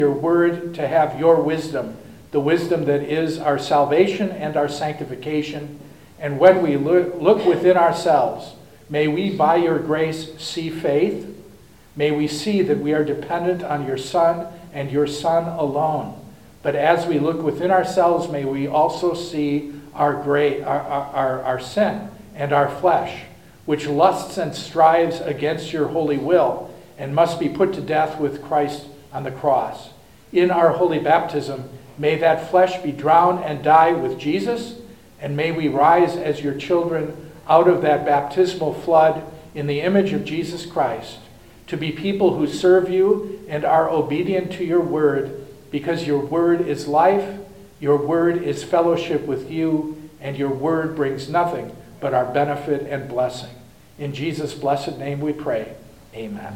your word to have your wisdom, the wisdom that is our salvation and our sanctification. And when we look within ourselves, may we by your grace see faith. May we see that we are dependent on your Son and your Son alone. But as we look within ourselves, may we also see our sin and our flesh, which lusts and strives against your holy will and must be put to death with Christ on the cross. In our holy baptism, may that flesh be drowned and die with Jesus, and may we rise as your children out of that baptismal flood in the image of Jesus Christ, to be people who serve you and are obedient to your word, because your word is life, your word is fellowship with you, and your word brings nothing but our benefit and blessing. In Jesus' blessed name we pray. Amen.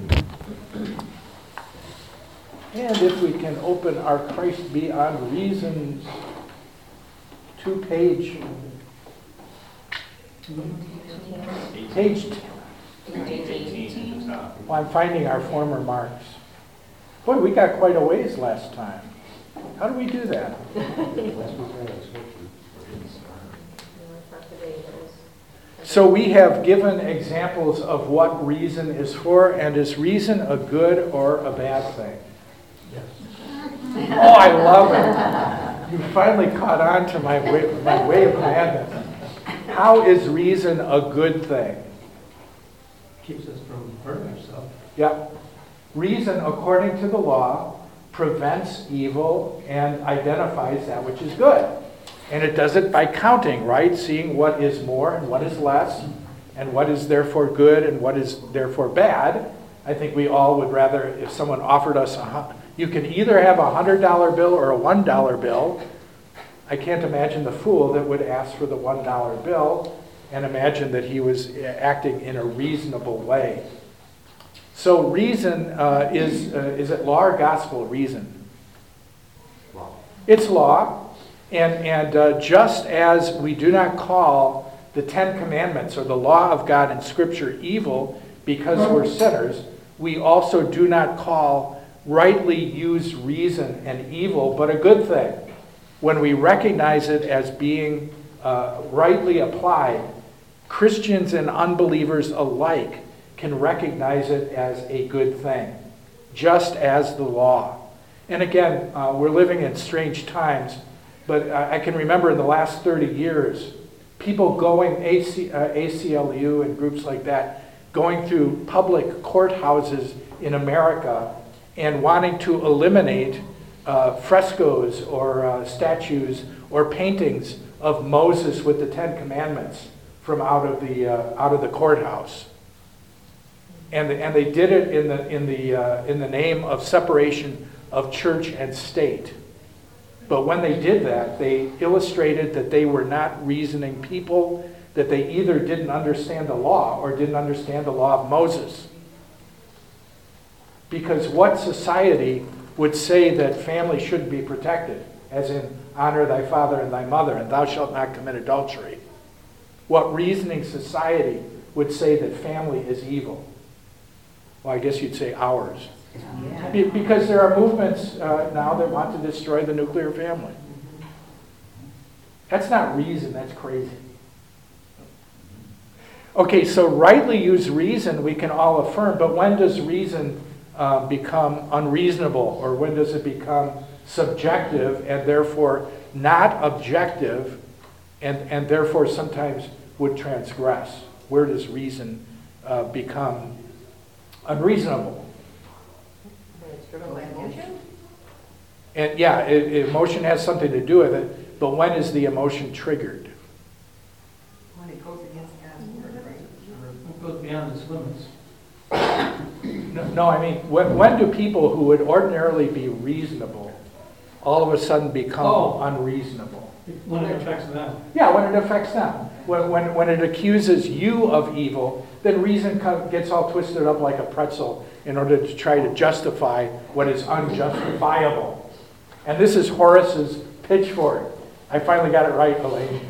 And if we can open our Christ Beyond Reasons to page 18. Well, I'm finding our former marks. Boy, we got quite a ways last time. How do we do that? So we have given examples of what reason is for, and is reason a good or a bad thing? Yes. Oh, I love it. You finally caught on to my way of madness. How is reason a good thing? Keeps us from hurting ourselves. Yep. Reason, according to the law, prevents evil and identifies that which is good. And it does it by counting, right? Seeing what is more and what is less, and what is therefore good and what is therefore bad. I think we all would rather, if someone offered us you can either have a $100 bill or a $1 bill. I can't imagine the fool that would ask for the $1 bill and imagine that he was acting in a reasonable way. So reason is it law or gospel? Reason. Law. It's law. And just as we do not call the Ten Commandments or the law of God in Scripture evil because we're sinners, we also do not call rightly used reason an evil, but a good thing. When we recognize it as being rightly applied, Christians and unbelievers alike can recognize it as a good thing, just as the law. And again, we're living in strange times. But I can remember in the last 30 years, people going, ACLU and groups like that, going through public courthouses in America and wanting to eliminate frescoes or statues or paintings of Moses with the Ten Commandments from out of the courthouse. And they did it in the name of separation of church and state. But when they did that, they illustrated that they were not reasoning people, that they either didn't understand the law or didn't understand the law of Moses. Because what society would say that family should be protected, as in honor thy father and thy mother, and thou shalt not commit adultery? What reasoning society would say that family is evil? Well, I guess you'd say ours. Yeah. Because there are movements now that want to destroy the nuclear family. That's not reason, that's crazy. Okay, so rightly used reason we can all affirm, but when does reason become unreasonable, or when does it become subjective and therefore not objective, and therefore sometimes would transgress? Where does reason become unreasonable? And yeah, emotion has something to do with it, but when is the emotion triggered? When it goes against God's word, right? It goes beyond its limits. No, I mean, when do people who would ordinarily be reasonable all of a sudden become unreasonable? When it affects them. Yeah, when it affects them. When it accuses you of evil, then reason gets all twisted up like a pretzel in order to try to justify what is unjustifiable. And this is Horace's pitchfork. I finally got it right, Elaine.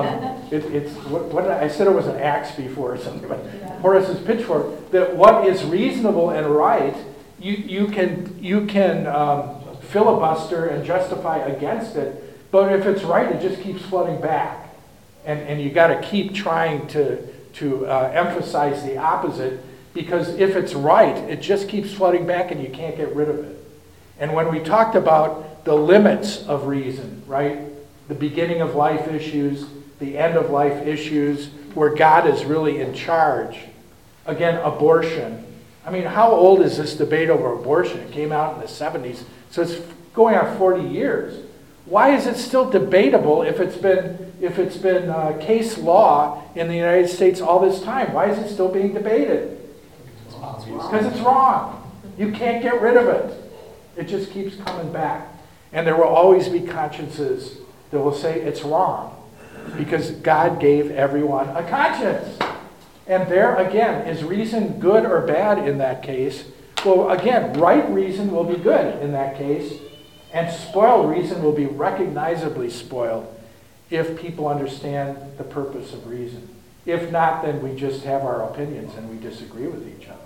I said it was an axe before or something, but Horace's pitchfork, that what is reasonable and right you can filibuster and justify against it, but if it's right, it just keeps flooding back. And you got to keep trying to emphasize the opposite, because if it's right, it just keeps flooding back and you can't get rid of it. And when we talked about the limits of reason, right? The beginning of life issues, the end of life issues, where God is really in charge. Again, abortion. I mean, how old is this debate over abortion? It came out in the 70s, so it's going on 40 years. Why is it still debatable if it's been case law in the United States all this time? Why is it still being debated? Because it's wrong. You can't get rid of it. It just keeps coming back. And there will always be consciences that will say it's wrong, because God gave everyone a conscience. And there, again, is reason good or bad in that case? Well, again, right reason will be good in that case, and spoiled reason will be recognizably spoiled if people understand the purpose of reason. If not, then we just have our opinions and we disagree with each other.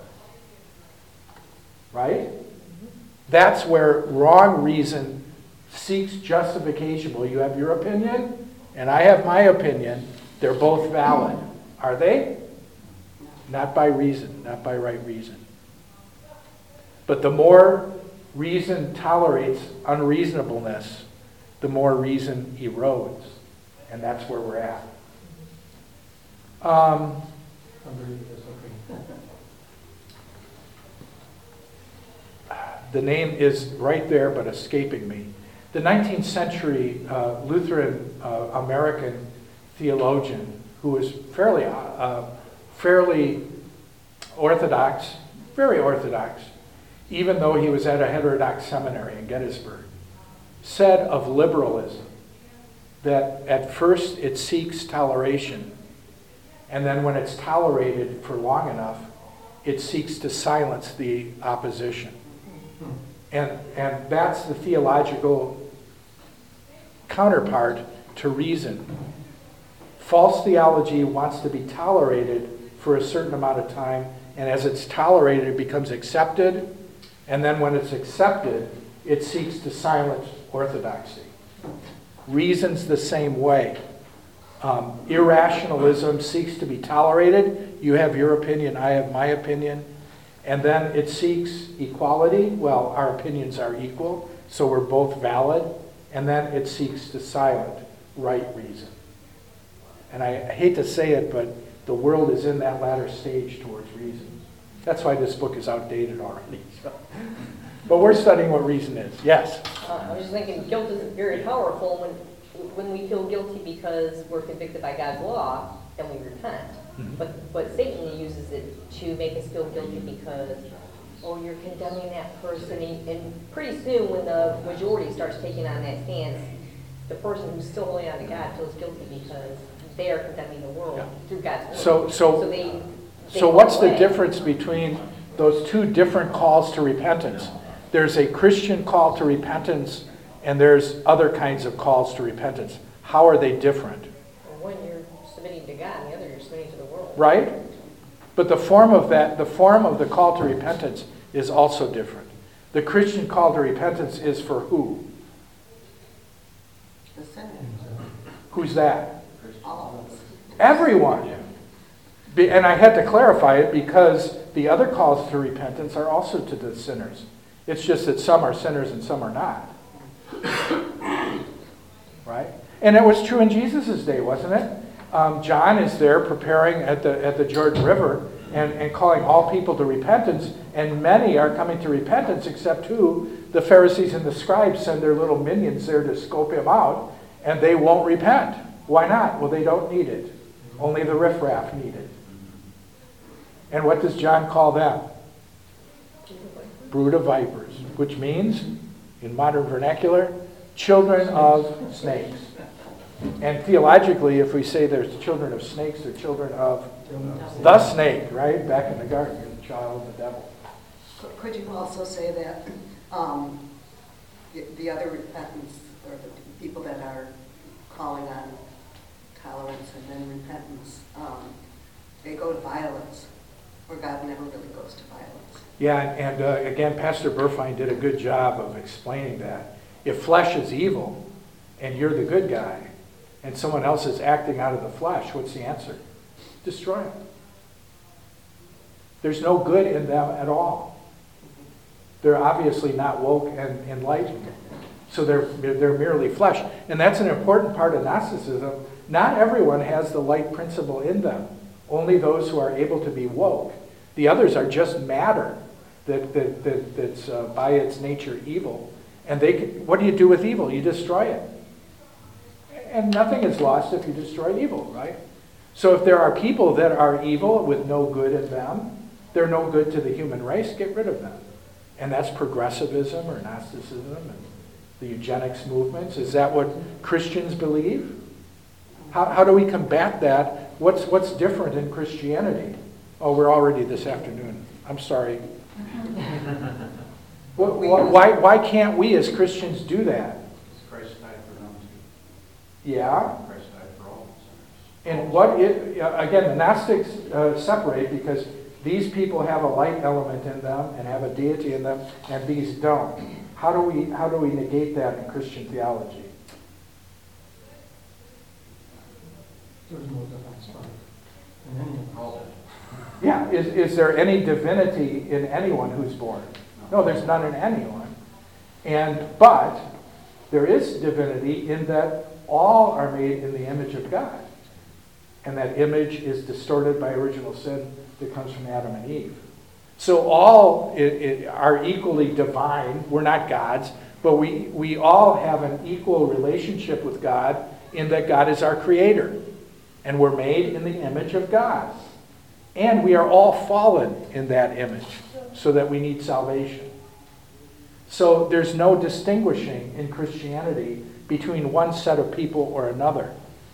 Right? That's where wrong reason seeks justification. Well, you have your opinion, and I have my opinion. They're both valid. Are they? Not by reason, not by right reason. But the more reason tolerates unreasonableness, the more reason erodes. And that's where we're at. The name is right there, but escaping me. The 19th century Lutheran American theologian who was fairly orthodox, very orthodox, even though he was at a heterodox seminary in Gettysburg, said of liberalism that at first it seeks toleration, and then when it's tolerated for long enough, it seeks to silence the opposition. And that's the theological counterpart to reason. False theology wants to be tolerated for a certain amount of time, and as it's tolerated, it becomes accepted, and then when it's accepted, it seeks to silence orthodoxy. Reason's the same way. Irrationalism seeks to be tolerated. You have your opinion, I have my opinion. And then it seeks equality. Well, our opinions are equal, so we're both valid. And then it seeks to silence right reason. And I hate to say it, but the world is in that latter stage towards reason. That's why this book is outdated already. So. But we're studying what reason is. Yes? I was just thinking, guilt is very powerful when we feel guilty because we're convicted by God's law, then we repent. Mm-hmm. But Satan uses it to make us feel guilty because, oh, you're condemning that person. And pretty soon when the majority starts taking on that stance, the person who's still holding on to God feels guilty because they are condemning the world through God's word. So what's away. the difference between those two different calls to repentance? There's a Christian call to repentance, and there's other kinds of calls to repentance. How are they different? One you're submitting to God, and the other you're submitting to the world. Right? But the form of the call to repentance is also different. The Christian call to repentance is for who? The sinner. Who's that? All of us. Everyone. And I had to clarify it because the other calls to repentance are also to the sinners. It's just that some are sinners and some are not. Right? And it was true in Jesus' day, wasn't it? John is there preparing at the Jordan River and calling all people to repentance, and many are coming to repentance except who? The Pharisees and the scribes send their little minions there to scope him out, and they won't repent. Why not? Well, they don't need it. Only the riffraff need it. And what does John call them? Brood of vipers, which means, in modern vernacular, children of snakes. And theologically, if we say there's children of snakes, they're children of the snake, right? Back in the garden, you're the child of the devil. Could you also say that the other repentance, or the people that are calling on tolerance and then repentance, they go to violence, where God never really goes to violence? Yeah, and again, Pastor Burfine did a good job of explaining that. If flesh is evil, and you're the good guy, and someone else is acting out of the flesh, what's the answer? Destroy them. There's no good in them at all. They're obviously not woke and enlightened. So they're merely flesh. And that's an important part of Gnosticism. Not everyone has the light principle in them. Only those who are able to be woke. The others are just matter that's by its nature evil. And what do you do with evil? You destroy it. And nothing is lost if you destroy evil, right? So if there are people that are evil with no good in them, they're no good to the human race, get rid of them. And that's progressivism or Gnosticism and the eugenics movements. Is that what Christians believe? How do we combat that? What's different in Christianity? Oh, we're already this afternoon. I'm sorry. Why can't we as Christians do that? Christ died for them too. Yeah. Christ died for all And sinners. again, the Gnostics separate because these people have a light element in them and have a deity in them, and these don't. How do we negate that in Christian theology? There's no difference in anyone. All dead. Yeah, is there any divinity in anyone who's born? No, there's none in anyone. But there is divinity in that all are made in the image of God. And that image is distorted by original sin that comes from Adam and Eve. So all are equally divine. We're not gods, but we all have an equal relationship with God in that God is our creator. And we're made in the image of God. And we are all fallen in that image, so that we need salvation. So there's no distinguishing in Christianity between one set of people or another.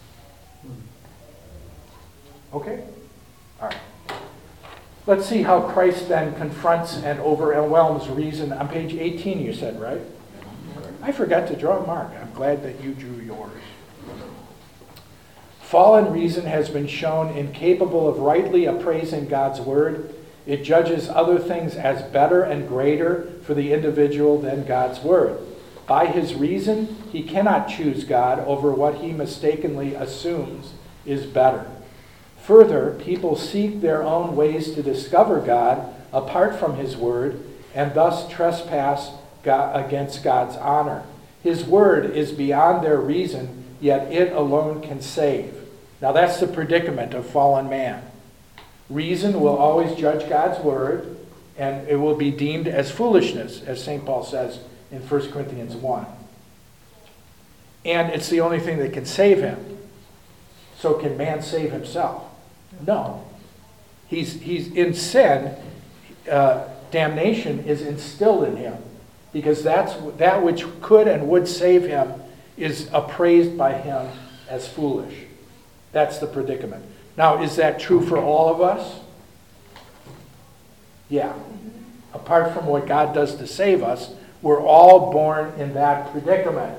Okay? All right. Let's see how Christ then confronts and overwhelms reason. On page 18 you said, right? I forgot to draw a mark. I'm glad that you drew yours. Fallen reason has been shown incapable of rightly appraising God's word. It judges other things as better and greater for the individual than God's word. By his reason, he cannot choose God over what he mistakenly assumes is better. Further, people seek their own ways to discover God apart from his word, and thus trespass against God's honor. His word is beyond their reason, yet it alone can save. Now that's the predicament of fallen man. Reason will always judge God's word, and it will be deemed as foolishness, as St. Paul says in 1 Corinthians 1. And it's the only thing that can save him. So can man save himself? No. He's in sin. Damnation is instilled in him, because that which could and would save him is appraised by him as foolish. That's the predicament. Now, is that true for all of us? Yeah. Apart from what God does to save us, we're all born in that predicament.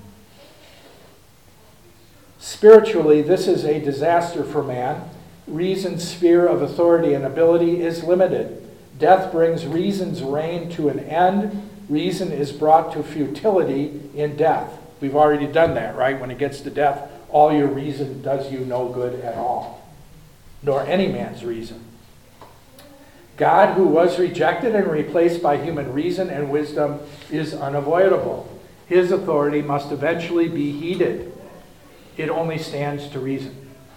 Spiritually, this is a disaster for man. Reason's sphere of authority and ability is limited. Death brings reason's reign to an end. Reason is brought to futility in death. We've already done that, right? When it gets to death, all your reason does you no good at all, nor any man's reason. God, who was rejected and replaced by human reason and wisdom, is unavoidable. His authority must eventually be heeded. It only stands to reason.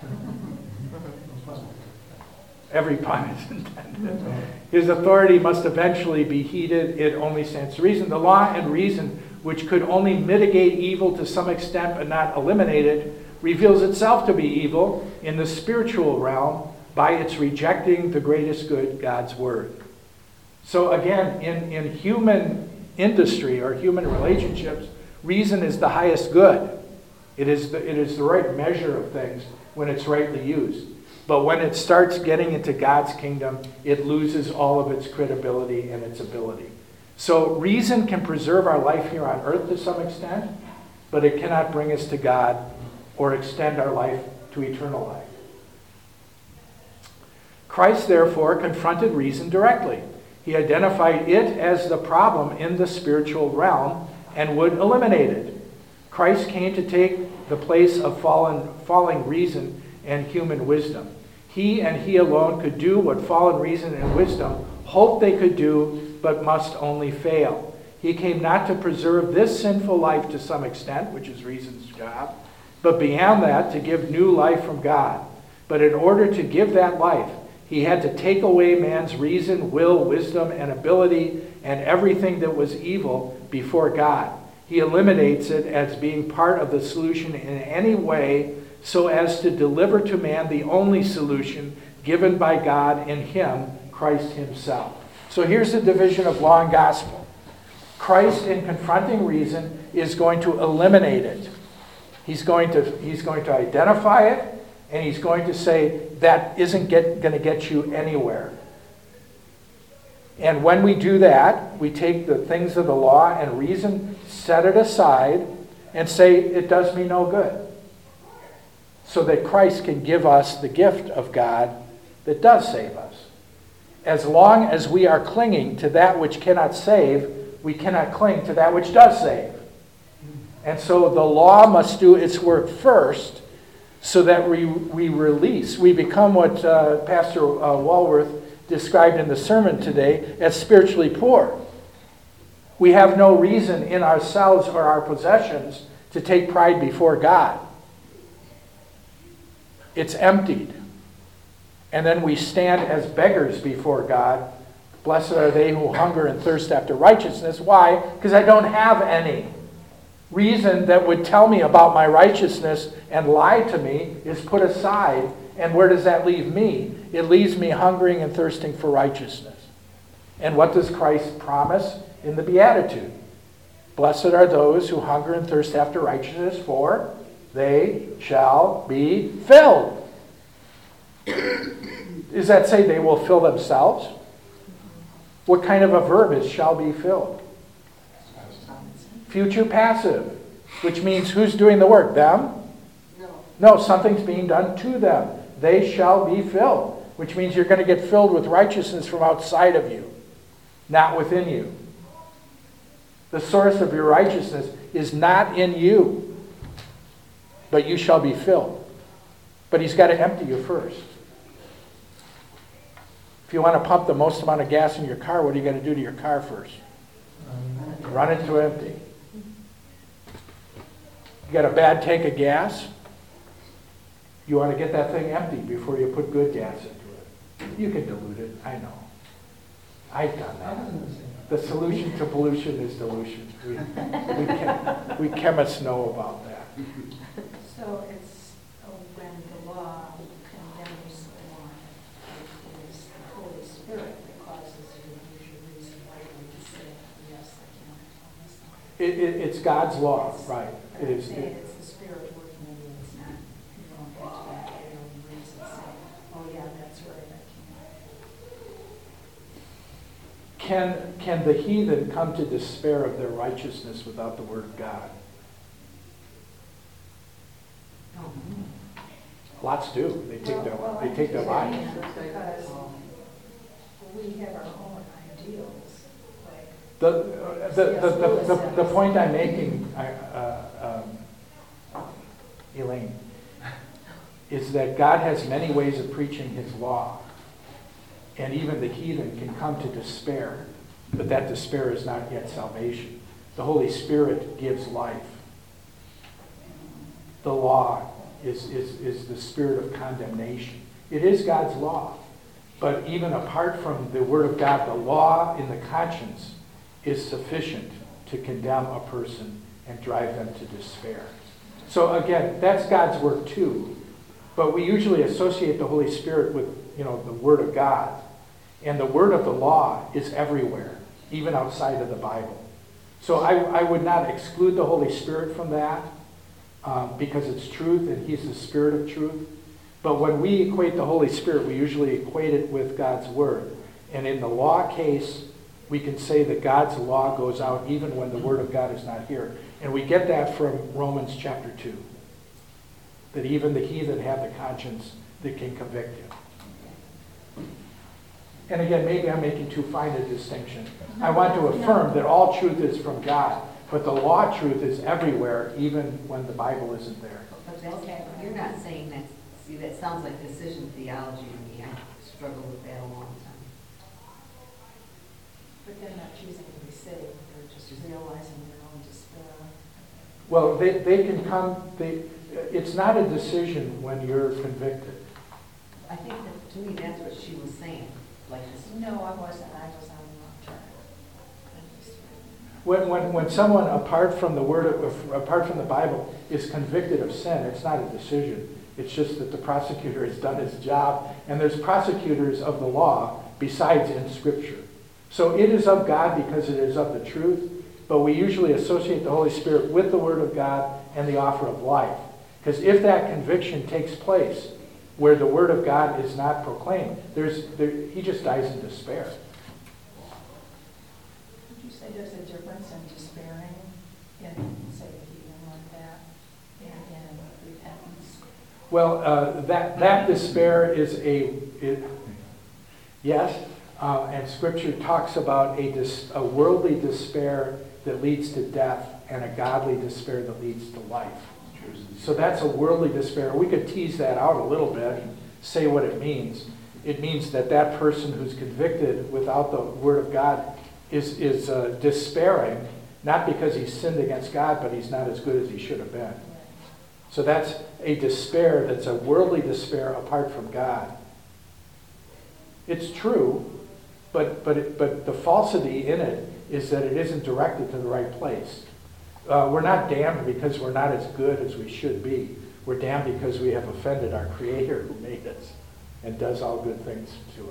Every pun is intended. His authority must eventually be heeded. It only stands to reason. The law and reason, which could only mitigate evil to some extent but not eliminate it, reveals itself to be evil in the spiritual realm by its rejecting the greatest good, God's word. So again, in human industry or human relationships, reason is the highest good. It is the right measure of things when it's rightly used. But when it starts getting into God's kingdom, it loses all of its credibility and its ability. So reason can preserve our life here on earth to some extent, but it cannot bring us to God or extend our life to eternal life. Christ, therefore, confronted reason directly. He identified it as the problem in the spiritual realm and would eliminate it. Christ came to take the place of falling reason and human wisdom. He and he alone could do what fallen reason and wisdom hoped they could do, but must only fail. He came not to preserve this sinful life to some extent, which is reason's job, but beyond that, to give new life from God. But in order to give that life, he had to take away man's reason, will, wisdom, and ability, and everything that was evil before God. He eliminates it as being part of the solution in any way so as to deliver to man the only solution given by God in him, Christ himself. So here's the division of law and gospel. Christ, in confronting reason, is going to eliminate it. He's going to identify it, and he's going to say, that isn't going to get you anywhere. And when we do that, we take the things of the law and reason, set it aside, and say, it does me no good. So that Christ can give us the gift of God that does save us. As long as we are clinging to that which cannot save, we cannot cling to that which does save. And so the law must do its work first so that we release. We become what Pastor Walworth described in the sermon today as spiritually poor. We have no reason in ourselves or our possessions to take pride before God. It's emptied. And then we stand as beggars before God. Blessed are they who hunger and thirst after righteousness. Why? Because I don't have any. Reason that would tell me about my righteousness and lie to me is put aside. And where does that leave me? It leaves me hungering and thirsting for righteousness. And what does Christ promise in the Beatitude? Blessed are those who hunger and thirst after righteousness, for they shall be filled. Does that say they will fill themselves? What kind of a verb is shall be filled? Future passive, which means who's doing the work? Them? No, something's being done to them. They shall be filled, which means you're going to get filled with righteousness from outside of you, not within you. The source of your righteousness is not in you, but you shall be filled. But he's got to empty you first. If you want to pump the most amount of gas in your car, what are you going to do to your car first? Run it to empty. You got a bad tank of gas? You want to get that thing empty before you put good gas into it. You can dilute it, I know. I've done that. The solution to pollution is dilution. We chemists know about that. So it's when the law condemns one, it is the Holy Spirit that causes you to use your reason rightly to say, yes, I can. It's God's law, right? It is. It's the Spirit working in you. It's not you don't get to that your own reason saying, oh yeah, that's right, I can. Can the heathen come to despair of their righteousness without the word of God? Lots do. They take their lives. Because we have our own ideals. Like The point I'm making, Elaine, is that God has many ways of preaching his law. And even the heathen can come to despair, but that despair is not yet salvation. The Holy Spirit gives life. The law is the spirit of condemnation. It is God's law. But even apart from the Word of God, the law in the conscience is sufficient to condemn a person and drive them to despair. So again, that's God's work too. But we usually associate the Holy Spirit with, the Word of God. And the word of the law is everywhere, even outside of the Bible. So I would not exclude the Holy Spirit from that because it's truth and he's the Spirit of truth. But when we equate the Holy Spirit, we usually equate it with God's word. And in the law case, we can say that God's law goes out even when the word of God is not here. And we get that from Romans chapter 2. That even the heathen have the conscience that can convict you. and again, maybe I'm making too fine a distinction. I want to affirm that all truth is from God, but the law truth is everywhere, even when the Bible isn't there. But that's, you're not saying that, see, that sounds like decision theology to me. I struggled with that a long time. But they're not choosing to be saved, they're just realizing their own despair. Well, they can come, it's not a decision when you're convicted. I think that, to me, that's what she was saying, like this. No, I wasn't, I was on the wrong track. When someone, apart from the Bible, is convicted of sin, it's not a decision. It's just that the prosecutor has done his job, and there's prosecutors of the law besides in Scripture. So it is of God because it is of the truth, but we usually associate the Holy Spirit with the Word of God and the offer of life. Because if that conviction takes place where the Word of God is not proclaimed, he just dies in despair. Would you say there's a difference in despairing in, say, healing like that and in repentance? Well, that despair is yes, and Scripture talks about a worldly despair that leads to death and a godly despair that leads to life. So that's a worldly despair. We could tease that out a little bit and say what it means. It means that person who's convicted without the Word of God is despairing, not because he's sinned against God, but he's not as good as he should have been. So that's a despair that's a worldly despair apart from God. It's true, but the falsity in it is that it isn't directed to the right place. We're not damned because we're not as good as we should be. We're damned because we have offended our Creator who made us and does all good things to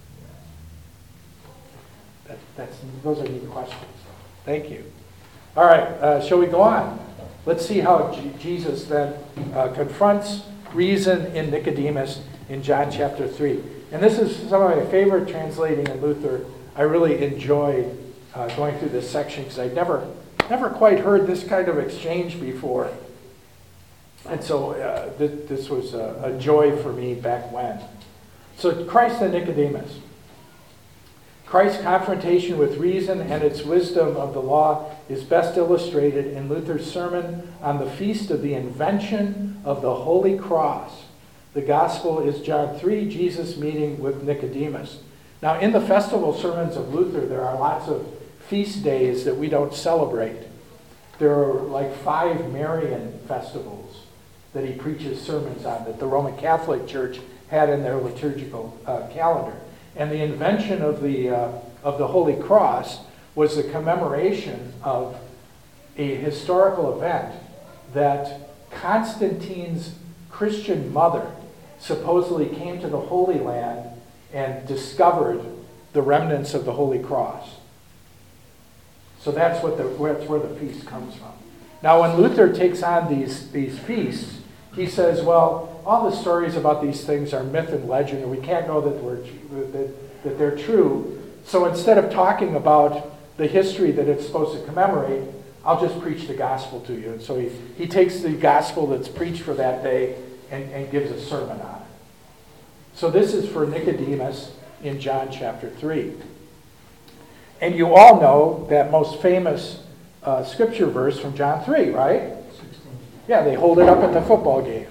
us. Those are neat questions. Thank you. All right, shall we go on? Let's see how Jesus then confronts reason in Nicodemus in John chapter 3. And this is some of my favorite translating in Luther. I really enjoy going through this section because I'd never quite heard this kind of exchange before. And so this was a joy for me back when. So Christ and Nicodemus. Christ's confrontation with reason and its wisdom of the law is best illustrated in Luther's sermon on the feast of the invention of the Holy Cross. The gospel is John 3, Jesus meeting with Nicodemus. Now, in the festival sermons of Luther, there are lots of feast days that we don't celebrate. There are like 5 Marian festivals that he preaches sermons on that the Roman Catholic Church had in their liturgical calendar. And the invention of the Holy Cross was the commemoration of a historical event that Constantine's Christian mother supposedly came to the Holy Land and discovered the remnants of the Holy Cross. So that's where the feast comes from. Now, when Luther takes on these feasts, he says, well, all the stories about these things are myth and legend, and we can't know that they're true. So instead of talking about the history that it's supposed to commemorate, I'll just preach the gospel to you. And so he takes the gospel that's preached for that day and gives a sermon on it. So this is for Nicodemus in John chapter 3. And you all know that most famous scripture verse from John 3, right? 16. Yeah, they hold it up at the football games.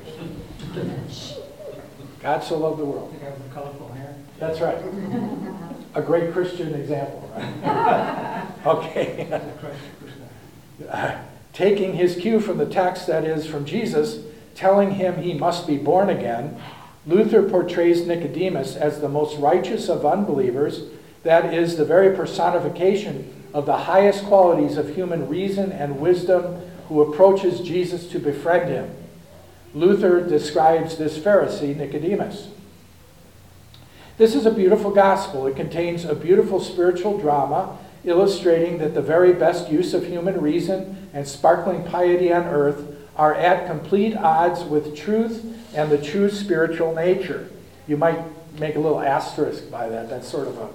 God so loved the world. The guy with the colorful hair. That's right. A great Christian example, right? Okay. Taking his cue from the text, that is, from Jesus, telling him he must be born again, Luther portrays Nicodemus as the most righteous of unbelievers, that is, the very personification of the highest qualities of human reason and wisdom, who approaches Jesus to befriend him. Luther describes this Pharisee, Nicodemus. This is a beautiful gospel. It contains a beautiful spiritual drama illustrating that the very best use of human reason and sparkling piety on earth are at complete odds with truth and the true spiritual nature. You might make a little asterisk by that. That's sort of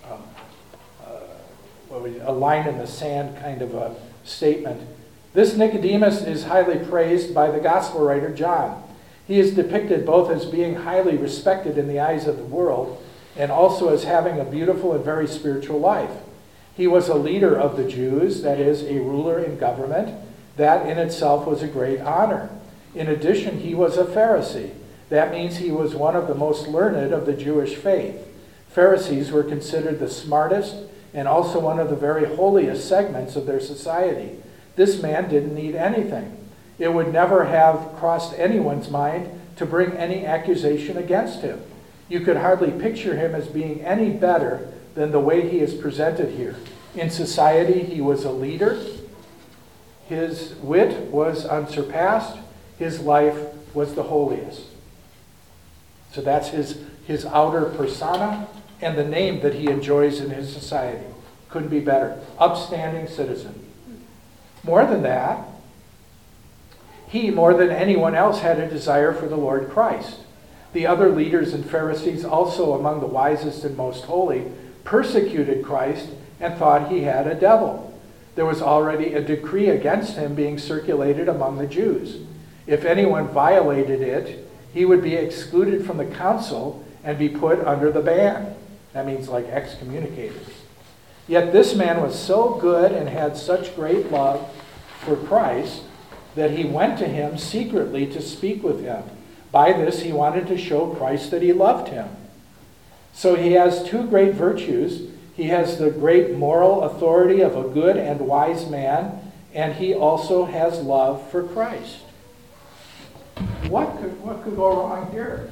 a line in the sand kind of a statement. This Nicodemus is highly praised by the gospel writer John. He is depicted both as being highly respected in the eyes of the world and also as having a beautiful and very spiritual life. He was a leader of the Jews, that is, a ruler in government. That in itself was a great honor. In addition, he was a Pharisee. That means he was one of the most learned of the Jewish faith. Pharisees were considered the smartest and also one of the very holiest segments of their society. This man didn't need anything. It would never have crossed anyone's mind to bring any accusation against him. You could hardly picture him as being any better than the way he is presented here. In society, he was a leader. His wit was unsurpassed. His life was the holiest. So that's his outer persona and the name that he enjoys in his society. Couldn't be better. Upstanding citizen. More than that, he, more than anyone else, had a desire for the Lord Christ. The other leaders and Pharisees, also among the wisest and most holy, persecuted Christ and thought he had a devil. There was already a decree against him being circulated among the Jews. If anyone violated it, he would be excluded from the council and be put under the ban. That means like excommunicated. Yet this man was so good and had such great love for Christ that he went to him secretly to speak with him. By this, he wanted to show Christ that he loved him. So he has two great virtues. He has the great moral authority of a good and wise man, and he also has love for Christ. What could go wrong here?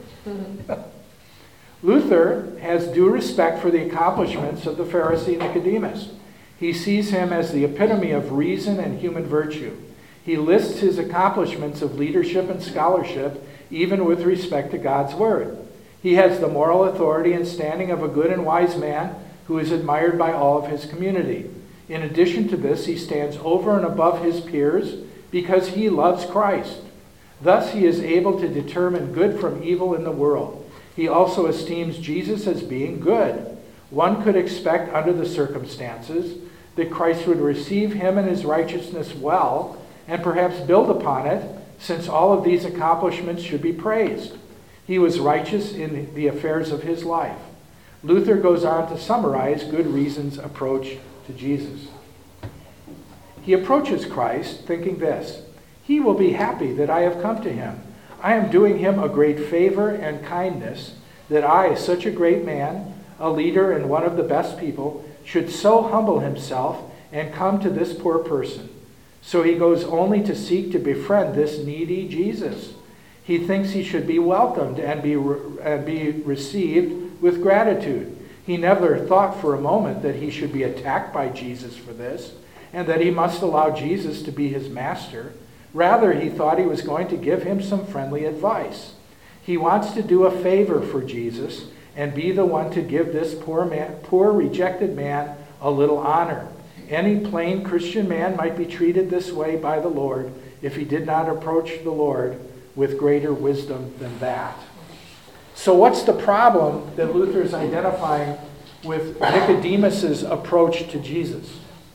Luther has due respect for the accomplishments of the Pharisee Nicodemus. He sees him as the epitome of reason and human virtue. He lists his accomplishments of leadership and scholarship, even with respect to God's word. He has the moral authority and standing of a good and wise man who is admired by all of his community. In addition to this, he stands over and above his peers because he loves Christ. Thus, he is able to determine good from evil in the world. He also esteems Jesus as being good. One could expect under the circumstances that Christ would receive him and his righteousness well and perhaps build upon it, since all of these accomplishments should be praised. He was righteous in the affairs of his life. Luther goes on to summarize Good Reason's approach to Jesus. He approaches Christ thinking this: he will be happy that I have come to him. I am doing him a great favor and kindness that I, such a great man, a leader and one of the best people, should so humble himself and come to this poor person. So he goes only to seek to befriend this needy Jesus. He thinks he should be welcomed and be received with gratitude. He never thought for a moment that he should be attacked by Jesus for this, and that he must allow Jesus to be his master. Rather, he thought he was going to give him some friendly advice. He wants to do a favor for Jesus and be the one to give this poor rejected man a little honor. Any plain Christian man might be treated this way by the Lord if he did not approach the Lord with greater wisdom than that. So what's the problem that Luther is identifying with Nicodemus's approach to Jesus?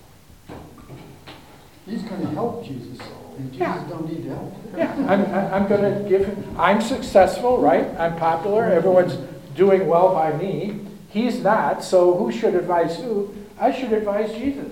He's going to help Jesus, and Jesus don't need help. Yeah, I'm going to give him, I'm successful, right? I'm popular. Everyone's doing well by me. He's not, so who should advise who? I should advise Jesus.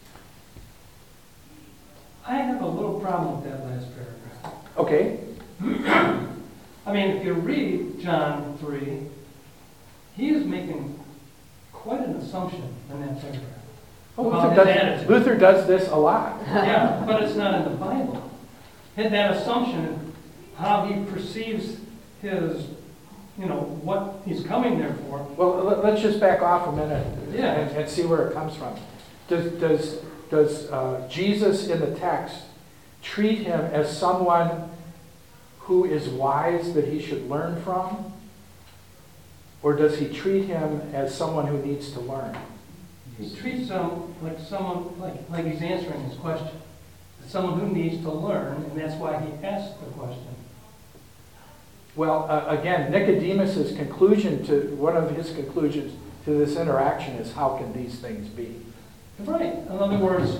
I have a little problem with that last paragraph. Okay. I mean, if you read John 3, he is making quite an assumption in that paragraph. Luther does this a lot. Yeah, but it's not in the Bible. And that assumption, how he perceives his, what he's coming there for. Well, let's just back off a minute Yeah. and see where it comes from. Does Jesus in the text treat him as someone who is wise that he should learn from? Or does he treat him as someone who needs to learn? He treats him like someone, like he's answering his question. Someone who needs to learn, and that's why he asked the question. Well, again, Nicodemus's conclusion to, one of his conclusions to this interaction is, how can these things be? Right. In other words,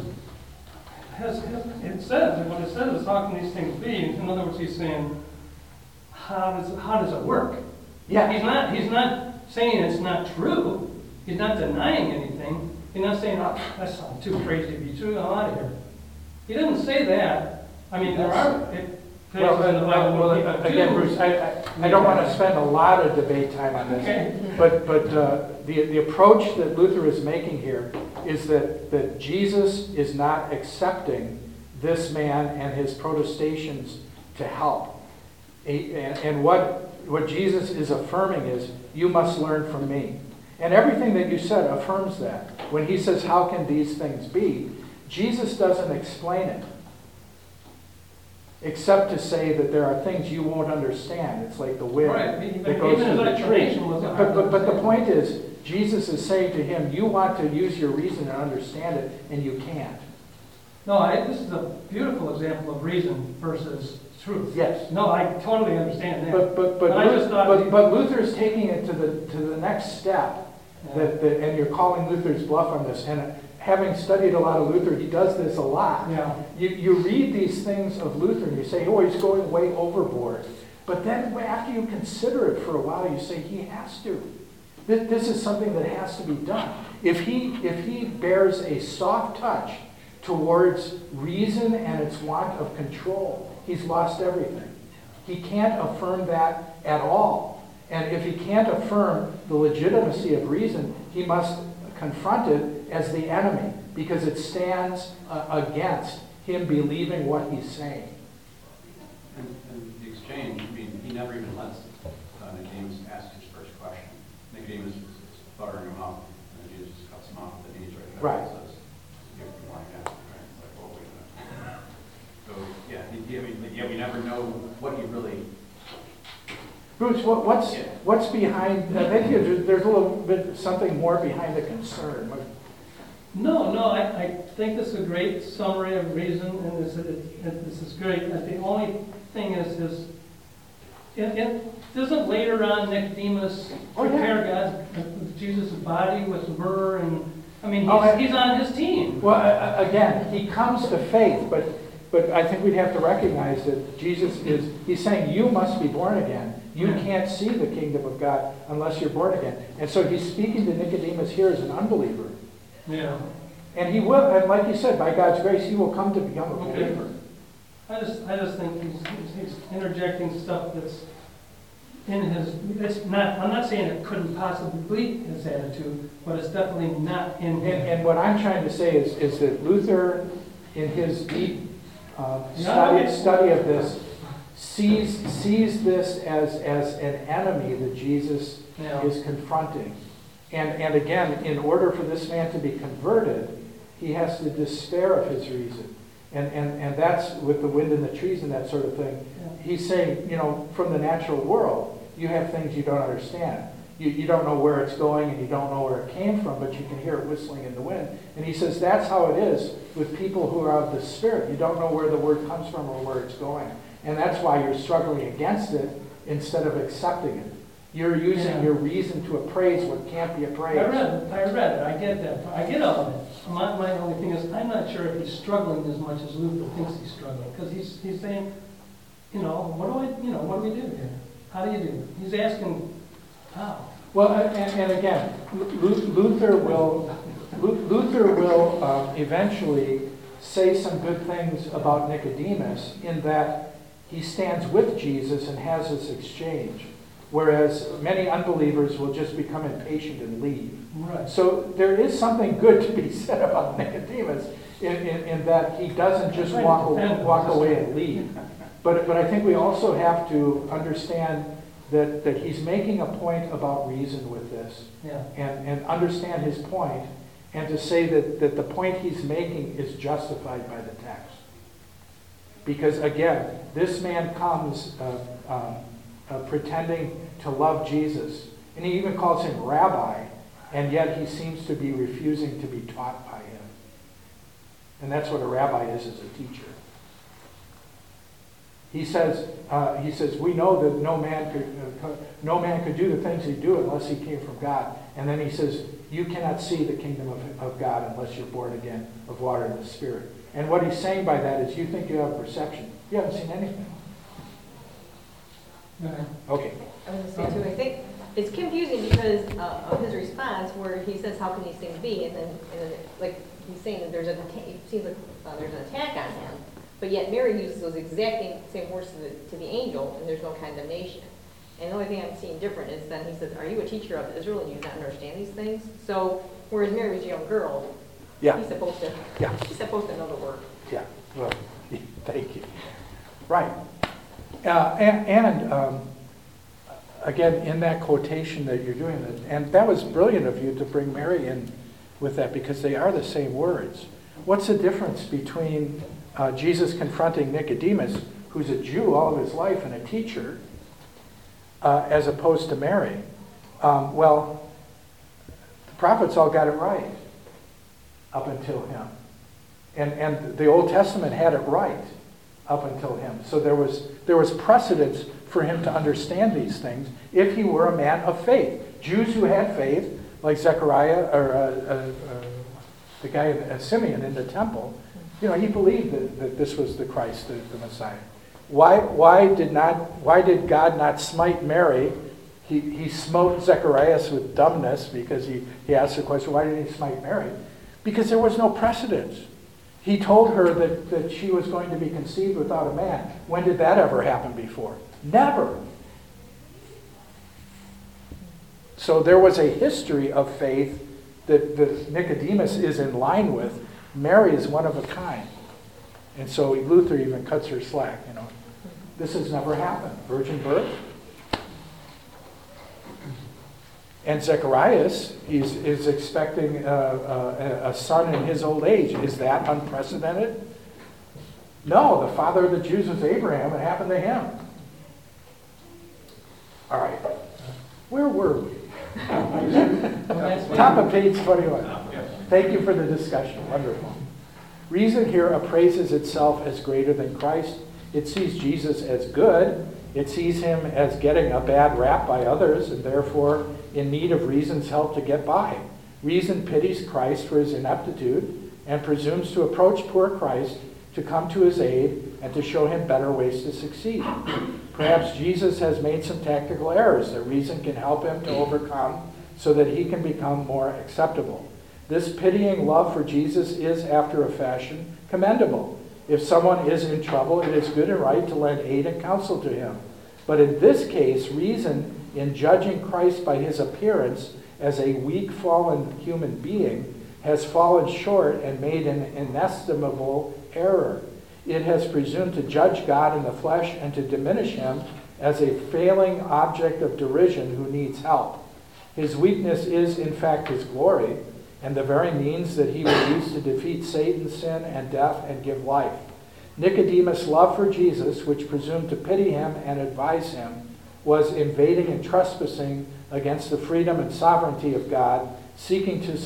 it says, what it says is, how can these things be? In other words, he's saying, how does it work? Yeah. He's not saying it's not true. He's not denying anything. He's not saying, oh, that sounds too crazy to be true, I'm out of here. He doesn't say that. I mean, there are places in the Bible where people again, do. Bruce, I don't want to spend a lot of debate time on this. Okay. But the approach that Luther is making here is that Jesus is not accepting this man and his protestations to help. And what Jesus is affirming is, you must learn from me. And everything that you said affirms that. When he says, how can these things be? Jesus doesn't explain it, except to say that there are things you won't understand. It's like the wind Right, that goes even through his the tree. explanation wasn't hard to But the understand. point is, Jesus is saying to him, you want to use your reason and understand it, and you can't. No, this is a beautiful example of reason versus truth. Yes. No, I totally understand that. But I just thought- but Luther's taking it to the next step, Yeah. and you're calling Luther's bluff on this. And having studied a lot of Luther, he does this a lot. Yeah. You read these things of Luther and you say, oh, he's going way overboard. But then after you consider it for a while, you say, he has to. This is something that has to be done. If he bears a soft touch towards reason and its want of control, he's lost everything. He can't affirm that at all. And if he can't affirm the legitimacy of reason, he must confront it as the enemy, because it stands against him believing what he's saying. And the exchange, I mean, he never even lets Nicodemus ask his first question. Nicodemus is buttering him up, and then Jesus cuts him off at the knees right there. Right. And says, you want to ask, right? It's like, well, wait a minute. So, yeah, we never know what he really... Bruce, what's behind, I think there's a little bit, something more behind the concern. No, I think this is a great summary of reason, and this is great. The only thing is doesn't later on Nicodemus compare Jesus' body with myrrh, and I mean, he's on his team. Well, again, he comes to faith, but I think we'd have to recognize that he's saying you must be born again. You can't see the kingdom of God unless you're born again. And so he's speaking to Nicodemus here as an unbeliever. Yeah. And he will, and like you said, by God's grace, he will come to become a believer. I just think he's interjecting stuff that's in his. It's not. I'm not saying it couldn't possibly be his attitude, but it's definitely not in him. And what I'm trying to say is that Luther, in his deep study of this, sees this as an enemy that Jesus is confronting. And again, in order for this man to be converted, he has to despair of his reason. And that's with the wind in the trees and that sort of thing. He's saying, from the natural world, you have things you don't understand. You don't know where it's going and you don't know where it came from, but you can hear it whistling in the wind. And he says that's how it is with people who are of the Spirit. You don't know where the word comes from or where it's going. And that's why you're struggling against it instead of accepting it. You're using your reason to appraise what can't be appraised. I read it. I get that. I get all of it. My only thing is, I'm not sure if he's struggling as much as Luther thinks he's struggling, because he's saying, what do we do here? How do you do it? He's asking how. Well, and again, Luther will eventually say some good things about Nicodemus in that he stands with Jesus and has this exchange. Whereas many unbelievers will just become impatient and leave. Right. So there is something good to be said about Nicodemus in that he doesn't just walk away and leave. But I think we also have to understand that he's making a point about reason with this. Yeah. And understand his point, and to say that the point he's making is justified by the text. Because again, this man comes pretending to love Jesus. And he even calls him rabbi, and yet he seems to be refusing to be taught by him. And that's what a rabbi is as a teacher. He says, we know that no man could do the things he do unless he came from God. And then he says, you cannot see the kingdom of God unless you're born again of water and the Spirit. And what he's saying by that is, you think you have perception. You haven't seen anything. Okay. I was gonna say too, I think it's confusing because of his response where he says, how can these things be? And then like, he's saying that there's it seems like there's an attack on him, but yet Mary uses those exact same words to the angel, and there's no condemnation. And the only thing I'm seeing different is then he says, are you a teacher of Israel and you do not understand these things? So, whereas Mary was a young girl, Yeah. he's supposed to know the word. Yeah, well, thank you. Right. And again, in that quotation that you're doing, and that was brilliant of you to bring Mary in with that because they are the same words. What's the difference between Jesus confronting Nicodemus, who's a Jew all of his life and a teacher, as opposed to Mary? Well, the prophets all got it right up until him. And the Old Testament had it right up until him. So there was precedence for him to understand these things if he were a man of faith. Jews who had faith, like Zechariah or the guy Simeon in the temple, he believed that this was the Christ, the Messiah. Why did God not smite Mary? He smote Zacharias with dumbness because he asked the question, why did he smite Mary? Because there was no precedence. He told her that she was going to be conceived without a man. When did that ever happen before? Never. So there was a history of faith that Nicodemus is in line with. Mary is one of a kind. And so Luther even cuts her slack. This has never happened. Virgin birth. And Zacharias is expecting a son in his old age. Is that unprecedented? No, the father of the Jews was Abraham. It happened to him. All right. Where were we? Top of page 21. Thank you for the discussion. Wonderful. Reason here appraises itself as greater than Christ. It sees Jesus as good. It sees him as getting a bad rap by others and therefore in need of reason's help to get by. Reason pities Christ for his ineptitude and presumes to approach poor Christ to come to his aid and to show him better ways to succeed. Perhaps Jesus has made some tactical errors that reason can help him to overcome so that he can become more acceptable. This pitying love for Jesus is, after a fashion, commendable. If someone is in trouble, it is good and right to lend aid and counsel to him. But in this case, reason, in judging Christ by his appearance as a weak, fallen human being, has fallen short and made an inestimable error. It has presumed to judge God in the flesh and to diminish him as a failing object of derision who needs help. His weakness is, in fact, his glory, and the very means that he will use to defeat Satan, sin, and death, and give life. Nicodemus' love for Jesus, which presumed to pity him and advise him, was invading and trespassing against the freedom and sovereignty of God, seeking to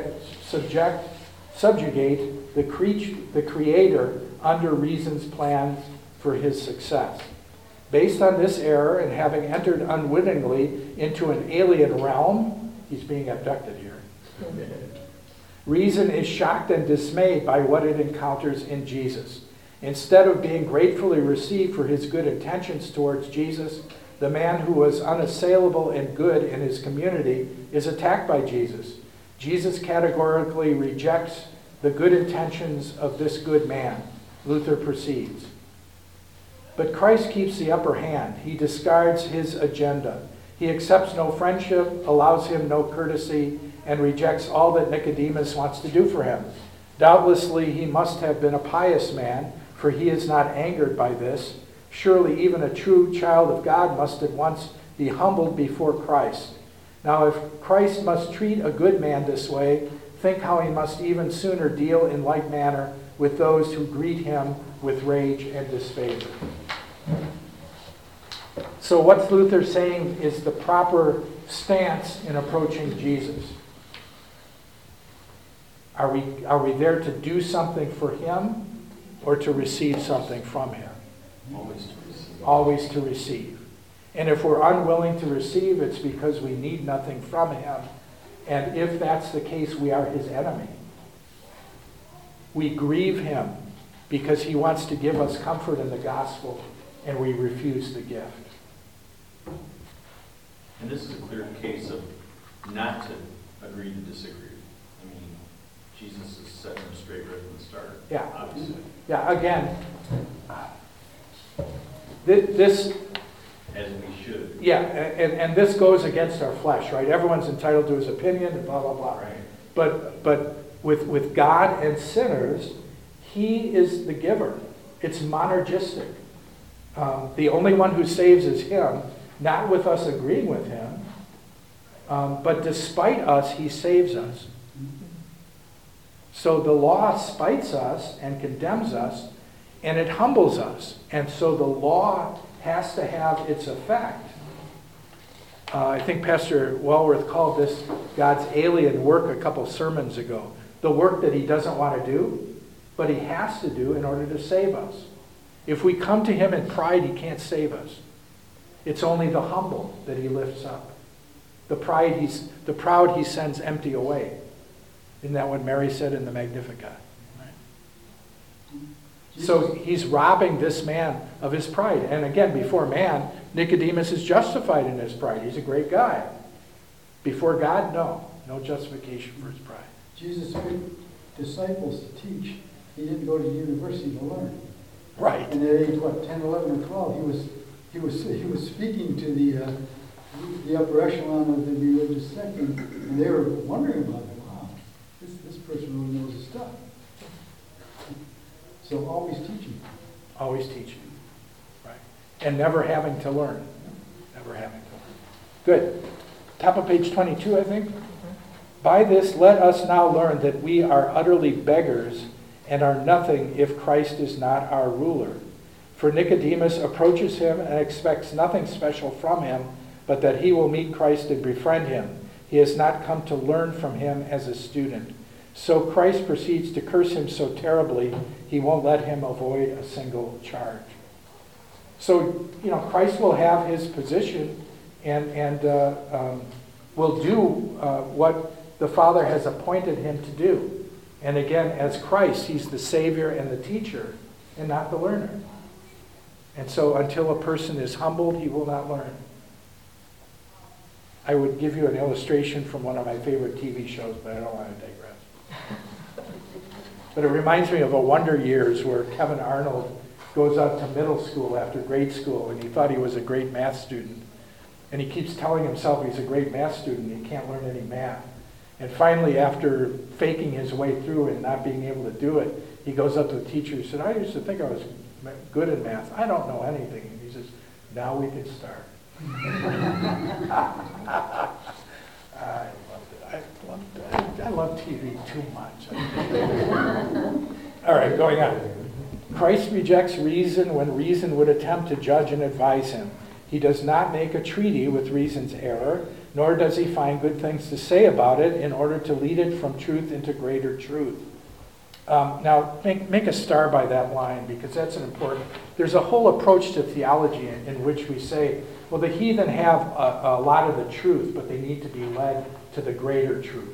subjugate the Creator under reason's plans for his success. Based on this error and having entered unwittingly into an alien realm, he's being abducted here. Reason is shocked and dismayed by what it encounters in Jesus. Instead of being gratefully received for his good intentions towards Jesus, the man who was unassailable and good in his community is attacked by Jesus. Jesus categorically rejects the good intentions of this good man, Luther proceeds. But Christ keeps the upper hand. He discards his agenda. He accepts no friendship, allows him no courtesy, and rejects all that Nicodemus wants to do for him. Doubtlessly, he must have been a pious man, for he is not angered by this. Surely even a true child of God must at once be humbled before Christ. Now, if Christ must treat a good man this way, think how he must even sooner deal in like manner with those who greet him with rage and disfavor. So what's Luther saying is the proper stance in approaching Jesus? Are we there to do something for him or to receive something from him? Always to receive. Always to receive. And if we're unwilling to receive, it's because we need nothing from him. And if that's the case, we are his enemy. We grieve him because he wants to give us comfort in the gospel, and we refuse the gift. And this is a clear case of not to agree to disagree. I mean, Jesus is setting them straight right from the start. Yeah. Obviously. Yeah, again, this, As we should. yeah, and this goes against our flesh, right? Everyone's entitled to his opinion and blah, blah, blah. Right. But with God and sinners, he is the giver. It's monergistic. The only one who saves is him, not with us agreeing with him, but despite us, he saves us. So the law spites us and condemns us, and it humbles us. And so the law has to have its effect. I think Pastor Walworth called this God's alien work a couple sermons ago. The work that he doesn't want to do, but he has to do in order to save us. If we come to him in pride, he can't save us. It's only the humble that he lifts up. The proud he sends empty away. Isn't that what Mary said in the Magnificat? Right? So he's robbing this man of his pride. And again, before man, Nicodemus is justified in his pride. He's a great guy. Before God, no justification for his pride. Jesus picked disciples to teach. He didn't go to university to learn. Right. And at age, 10, 11, or 12, he was speaking to the upper echelon of the religious sector, and they were wondering about it. Wow, this person really knows his stuff. So always teaching. Always teaching. Right. And never having to learn. Never having to learn. Good. Top of page 22, I think. By this, let us now learn that we are utterly beggars and are nothing if Christ is not our ruler. For Nicodemus approaches him and expects nothing special from him, but that he will meet Christ and befriend him. He has not come to learn from him as a student. So Christ proceeds to curse him so terribly, he won't let him avoid a single charge. So, Christ will have his position and will do what the Father has appointed him to do. And again, as Christ, he's the Savior and the teacher, and not the learner. And so until a person is humbled, he will not learn. I would give you an illustration from one of my favorite TV shows, but I don't want to digress. But it reminds me of A Wonder Years, where Kevin Arnold goes out to middle school after grade school, and he thought he was a great math student. And he keeps telling himself he's a great math student, and he can't learn any math. And finally, after faking his way through and not being able to do it, he goes up to the teacher and said, I used to think I was good in math. I don't know anything. And he says, now we can start. I love TV too much. All right, going on. Christ rejects reason when reason would attempt to judge and advise him. He does not make a treaty with reason's error, nor does he find good things to say about it in order to lead it from truth into greater truth. Now, make a star by that line, because that's an important... There's a whole approach to theology in which we say, well, the heathen have a lot of the truth, but they need to be led to the greater truth.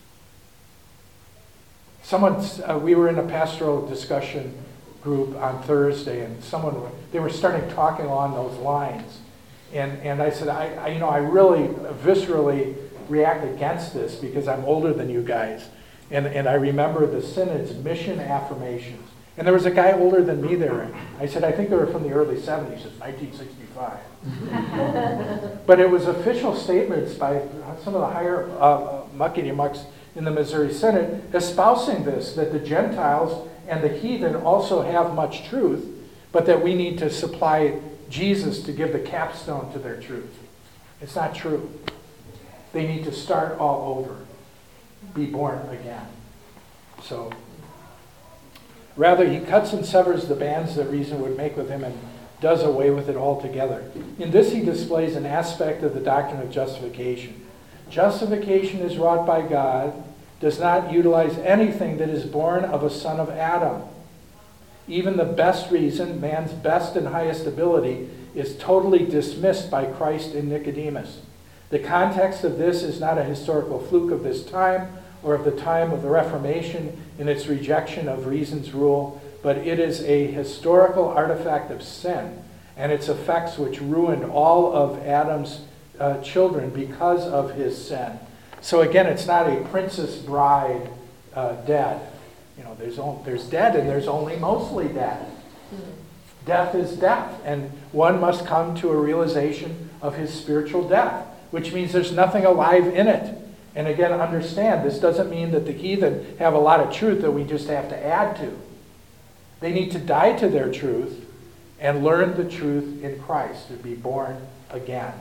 We were in a pastoral discussion group on Thursday, and they were starting talking along those lines. And I said, I really viscerally react against this because I'm older than you guys. And I remember the Synod's mission affirmations. And there was a guy older than me there. I said, I think they were from the early 70s. It's 1965. But it was official statements by some of the higher muckety-mucks in the Missouri Synod espousing this, that the Gentiles and the heathen also have much truth, but that we need to supply Jesus to give the capstone to their truth. It's not true. They need to start all over, be born again. So, rather, he cuts and severs the bands that reason would make with him and does away with it altogether. In this, he displays an aspect of the doctrine of justification. Justification is wrought by God, does not utilize anything that is born of a son of Adam. Even the best reason, man's best and highest ability, is totally dismissed by Christ in Nicodemus. The context of this is not a historical fluke of this time or of the time of the Reformation in its rejection of reason's rule, but it is a historical artifact of sin and its effects which ruined all of Adam's children because of his sin. So again, it's not a princess bride dead. You know, there's dead and there's only mostly dead. Death is death, and one must come to a realization of his spiritual death, which means there's nothing alive in it. And again, understand, this doesn't mean that the heathen have a lot of truth that we just have to add to. They need to die to their truth and learn the truth in Christ, to be born again.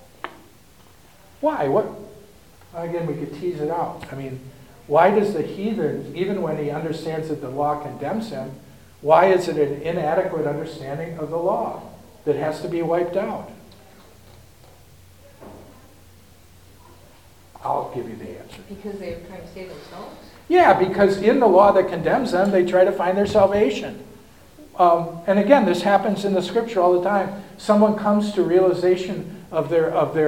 Why? What? Again, we could tease it out. I mean, why does the heathen, even when he understands that the law condemns him, why is it an inadequate understanding of the law that has to be wiped out? I'll give you the answer. Because they're trying to save themselves? Yeah, because in the law that condemns them, they try to find their salvation. And again, this happens in the scripture all the time. Someone comes to realization of their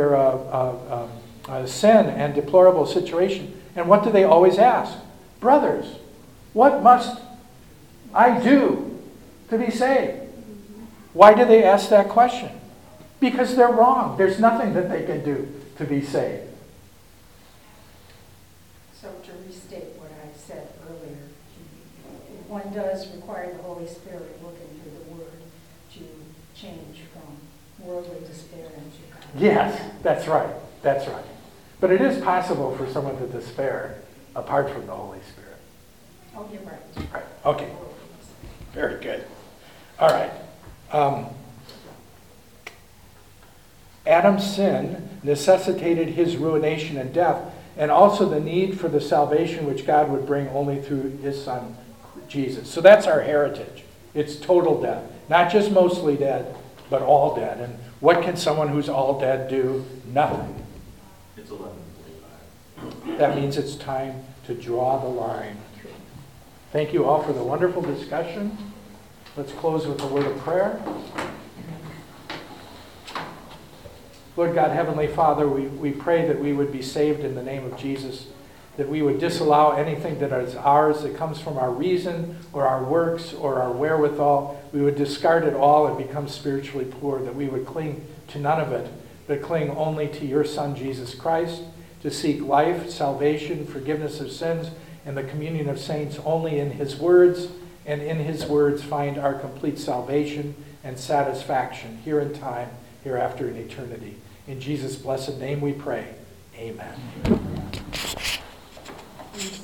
sin and deplorable situation. And what do they always ask? Brothers, what must I do to be saved? Why do they ask that question? Because they're wrong. There's nothing that they can do to be saved. So to restate what I said earlier, one does require the Holy Spirit looking through the Word to change from worldly despair into God. Yes, that's right. That's right. But it is possible for someone to despair apart from the Holy Spirit. Oh, you're right. Right. Okay. Very good. All right. Adam's sin necessitated his ruination and death, and also the need for the salvation which God would bring only through his Son, Jesus. So that's our heritage. It's total death. Not just mostly dead, but all dead. And what can someone who's all dead do? Nothing. It's 11:45. That means it's time to draw the line. Thank you all for the wonderful discussion. Let's close with a word of prayer. Lord God, Heavenly Father, we pray that we would be saved in the name of Jesus, that we would disallow anything that is ours that comes from our reason or our works or our wherewithal. We would discard it all and become spiritually poor, that we would cling to none of it, but cling only to your Son, Jesus Christ, to seek life, salvation, forgiveness of sins, and the communion of saints only in his words, and in his words find our complete salvation and satisfaction here in time, hereafter in eternity. In Jesus' blessed name we pray. Amen.